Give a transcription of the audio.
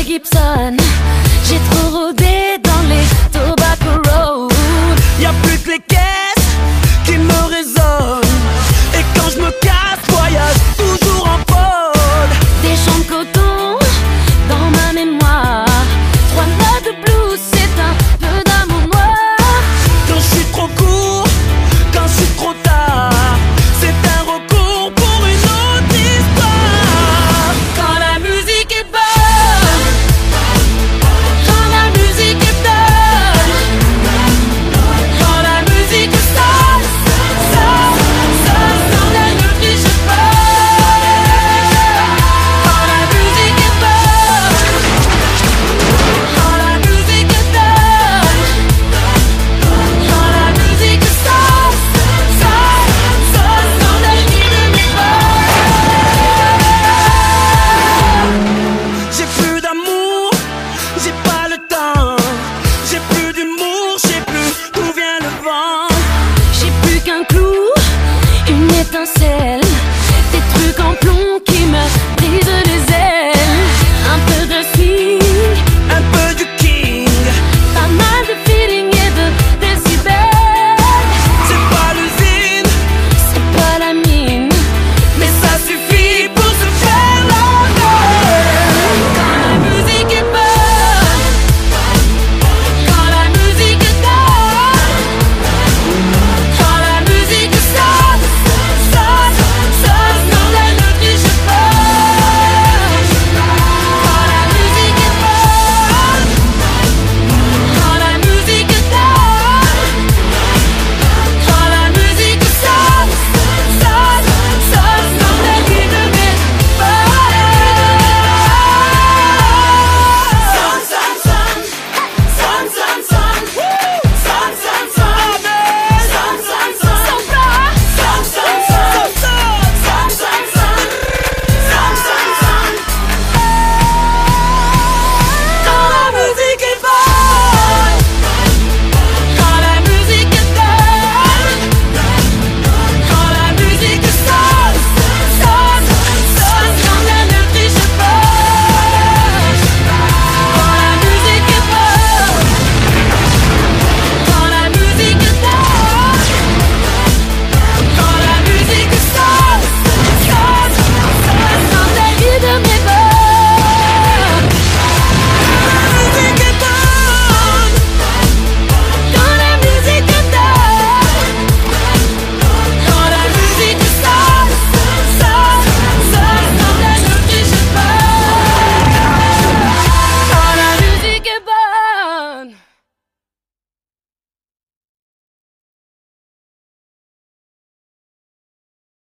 Gibson. J'ai trop rôdé dans les Tobacco Road. Y'a plus que les caisses qui me résonnent. Et quand je me casse, voyage toujours en pôle. Des champs de coton dans ma mémoire. 3 notes de blues, c'est un peu d'amour noir. Quand je suis trop court, quand je suis trop tard, c'est un recours pour une autre histoire. Quand la musique est bonne, quand la musique est bonne, quand la musique sonne, sonne, elle ne triche pas. Quand la musique est bonne, quand la musique est bonne, quand la musique sonne, elle n'irrite pas. J'ai plus d'amour, j'ai pas le temps. J'ai plus d'humour, je sais plus d'où vient le vent. J'ai plus qu'un clou, une étincelle.